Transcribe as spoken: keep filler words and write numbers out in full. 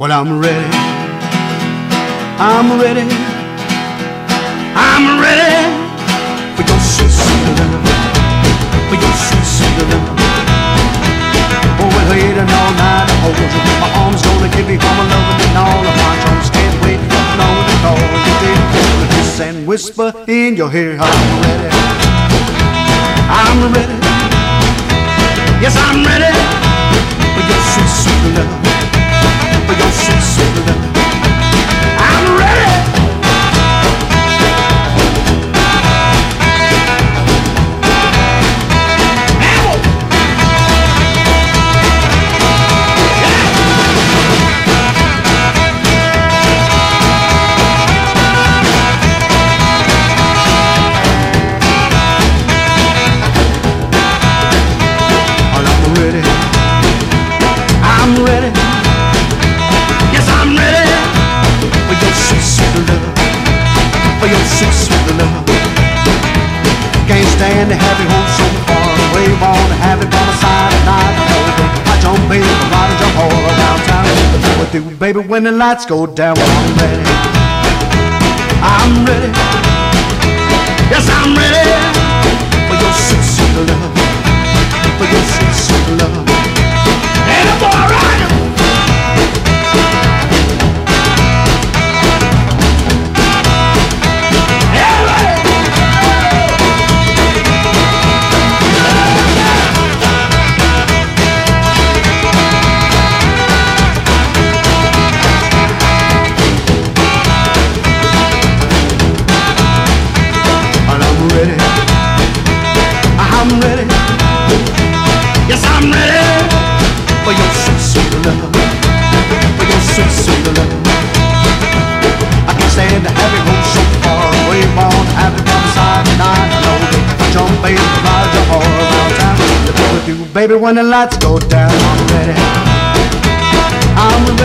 Well, I'm ready, I'm ready, I'm ready for your sweet, sweet love, for your sweet, sweet love. Oh, well, waiting all night to hold you, my arms gonna give you all my loving and all of my charms. Can't wait for long to call you, baby, to kiss and whisper in your ear. I'm ready, I'm ready, yes, I'm ready for your sweet, sweet love. For your sweet, sweet love, I'm ready. Well, I'm ready. I'm ready. For your sweet, sweet love. Can't stand to have you home so far away. Wanna have it by my side at night. I know that I jump, baby, ride and jump all around town. With you, baby, when the lights go down. I'm ready, I'm ready, yes, I'm ready for your sweet, sweet love. For your sweet, sweet love. Hey, the boy, right? I'm ready, yes, I'm ready for your sweet, sweet love, for your sweet, sweet love. I can't stand to have you home so far away. Born to have you by my side tonight. I know that jump, baby, ride you all around town. To be with you, baby, when the lights go down. I'm ready, I'm ready.